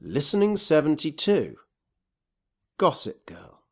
Listening 72. Gossip Girl.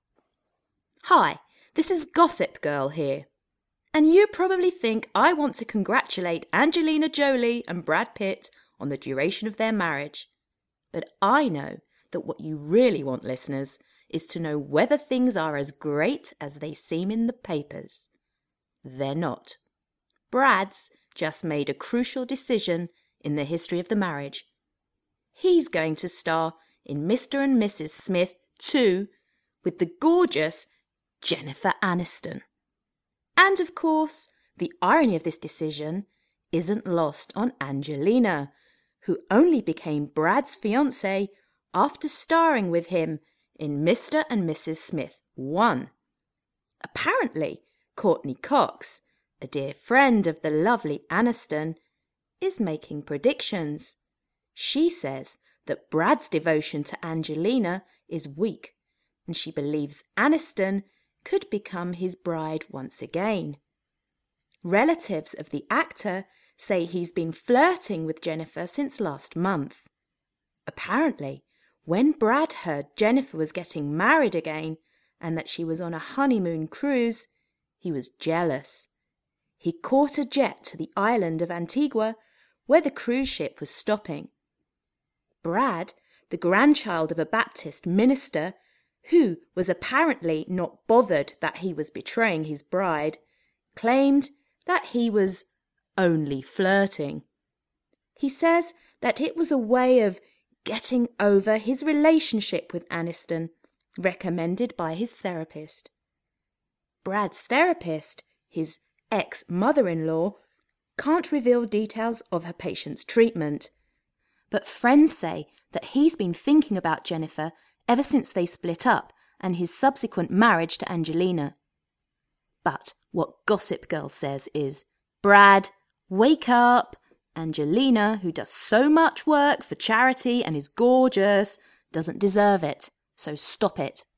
Hi, this is Gossip Girl here. And you probably think I want to congratulate Angelina Jolie and Brad Pitt on the duration of their marriage. But I know that what you really want, listeners, is to know whether things are as great as they seem in the papers. They're not. Brad's just made a crucial decision in the history of the marriage. He's going to star in Mr. and Mrs. Smith 2 with the gorgeous Jennifer Aniston. And of course, the irony of this decision isn't lost on Angelina, who only became Brad's fiancée after starring with him in Mr. and Mrs. Smith 1. Apparently, Courtney Cox, a dear friend of the lovely Aniston, is making predictions. She says that Brad's devotion to Angelina is weak, and she believes Aniston could become his bride once again. Relatives of the actor say he's been flirting with Jennifer since last month. Apparently, when Brad heard Jennifer was getting married again and that she was on a honeymoon cruise, he was jealous. He caught a jet to the island of Antigua where the cruise ship was stopping. Brad, the grandchild of a Baptist minister, who was apparently not bothered that he was betraying his bride, claimed that he was only flirting. He says that it was a way of getting over his relationship with Aniston, recommended by his therapist. Brad's therapist, his ex-mother-in-law, can't reveal details of her patient's treatment. But friends say that he's been thinking about Jennifer ever since they split up and his subsequent marriage to Angelina. But what Gossip Girl says is, Brad, wake up! Angelina, who does so much work for charity and is gorgeous, doesn't deserve it, so stop it.